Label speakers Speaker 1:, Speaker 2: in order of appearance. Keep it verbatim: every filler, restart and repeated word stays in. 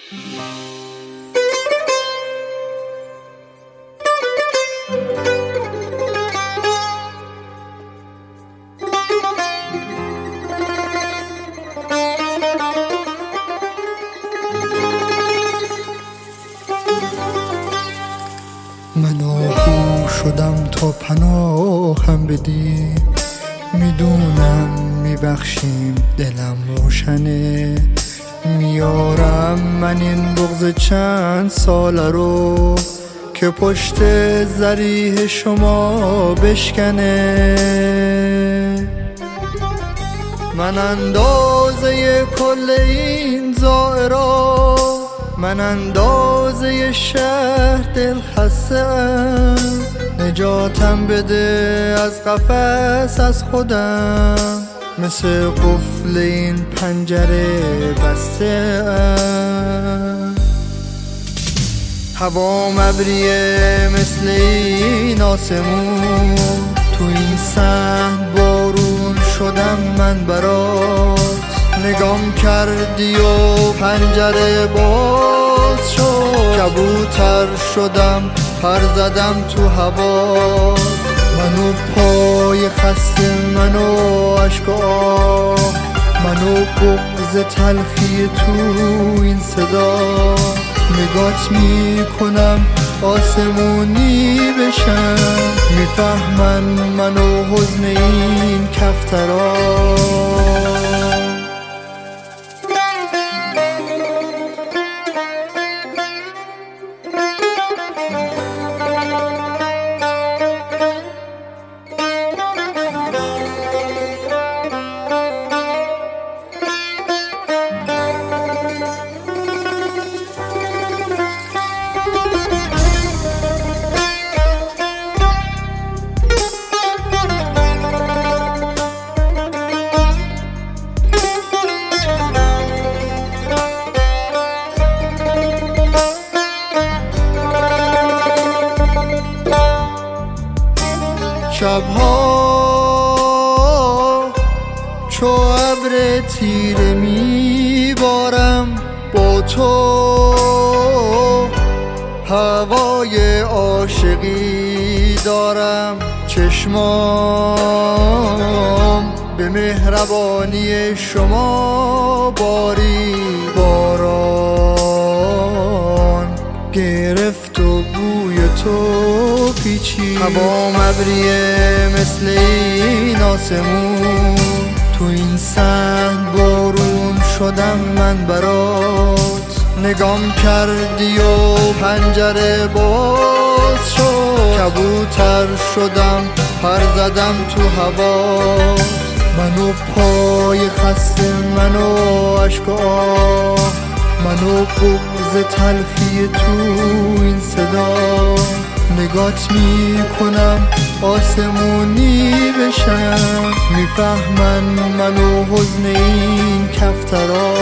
Speaker 1: من آهو شدم تا پناهم بدی، میدونم میبخشیم دلم روشنه، میارم من این بغض چند ساله رو که پشت ذریح شما بشکنه. من اندازه کل این زائرا، من اندازه شهر دل خسته‌ام، نجاتم بده از قفس از خودم، مثل قفل این پنجره بسته‌ام. هوا مبریه مثل این آسمون، تو این صحن بارون شدم من برات، نگام کردی و پنجره باز شد، کبوتر شدم پر زدم تو هوا، منو پای خسته، منو عشق و آه، منو بغض تلخی تو این صدا، نگات میکنم آسمونی بشم، میفهمن منو حزن این کفترا. شبها چو ابر تیره میبارم با تو، هوای عاشقی دارم، چشمام به مهربانی شما باری، باران گرفت و بوی تو پیچی، هوا مبریه مثل این آسمون، تو این صحن بارون شدم من برات، نگام کردی و پنجره باز شد، کبوتر شدم پر زدم تو هوا، منو پای خسته، منو عشق و آه، منو بغض تلخی تو این صدا، نگات میکنم آسمونی بشم، میفهمن منو حزن این کفترا.